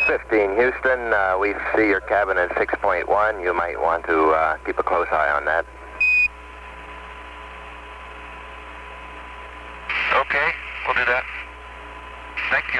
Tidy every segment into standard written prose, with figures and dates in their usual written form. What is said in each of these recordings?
15 Houston, we see your cabin at 6.1. You might want to keep a close eye on that. Okay, we'll do that. Thank you.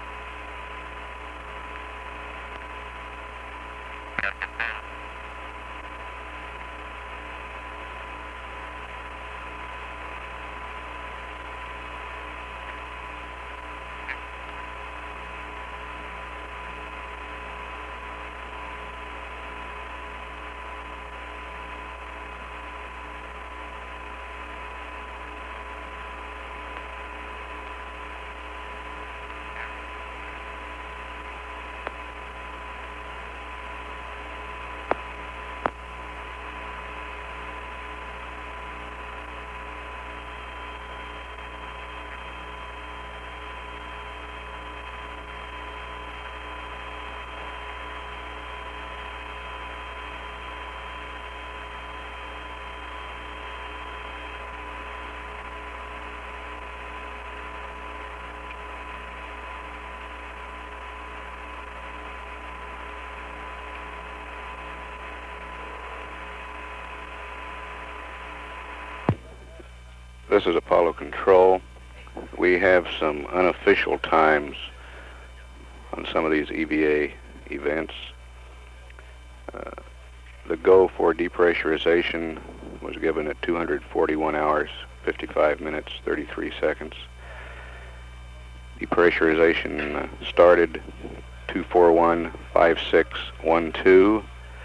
This is Apollo Control. We have some unofficial times on some of these EVA events. The go for depressurization was given at 241 hours, 55 minutes, 33 seconds. Depressurization started 241-5612.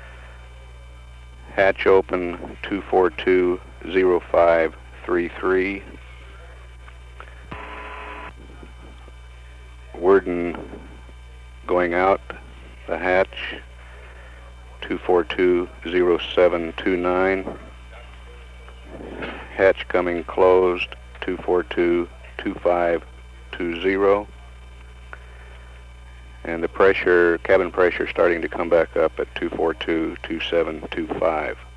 Hatch open 242-0533. Worden going out the hatch 242-0729. Hatch coming closed 242-2520. And the pressure, cabin pressure, starting to come back up at 242-2725.